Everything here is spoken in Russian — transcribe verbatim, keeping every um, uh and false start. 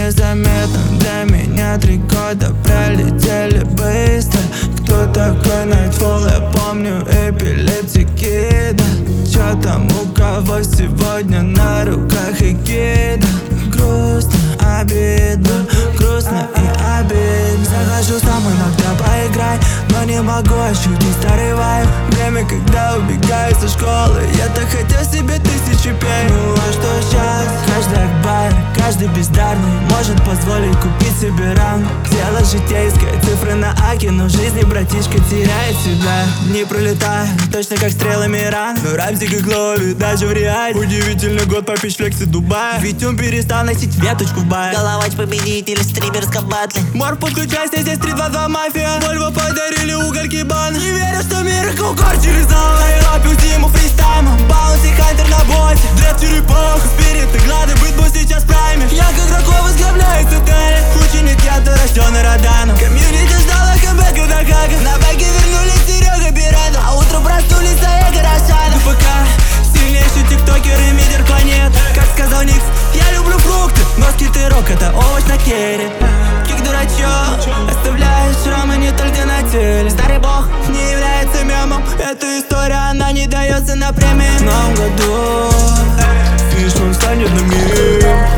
незаметно для меня. Три года пролетели быстро. Кто такой Nightfall, я помню эпилепсии кида. Чё там у кого сегодня на руках и кида? Грустно, обидно, грустно и обидно. Захожу сам иногда поиграть, но не могу ощутить старый вайб. Время, когда убегаю со школы, я так хотел себе тысячу пей. Ну а что сейчас? Каждый акбар, каждый бездарный может позволить купить себе ранг. Дело житейское, цифры на аке, но в жизни братишка теряет себя. Дни пролетают, точно как стрелами ран. Но рамзик их ловит даже в реале. Удивительный год попить флексы Дубая. Ведь он перестал носить веточку в бай. Головач победитель в стримерском батле. Мор, подключайся, здесь три два два мафия. Вольво подарили угольки бан. Не верю, что мир их укорчили зал. Айропил зиму фристаймом, баунси хантер на боте. Для черепах, спирит и глады, бытбу сейчас в прайме. Я как игроков возглавляю цитали. Ученик я-то рожденный Роданом. Комьюнити ждала камбэка до Гага. На бэке вернулись Серега Пиратов. А утром проснулись Олега Рошанов. ВПК, сильнейший тиктокер и мидер планет. Как сказал Никс, я люблю фрукты, но скитерок это овощ на керри. Кик дурачок, оставляет шрамы не только на теле. Старый бог не является мемом. Эта история, она не дается на премии. В новом году Фишман станет на мир.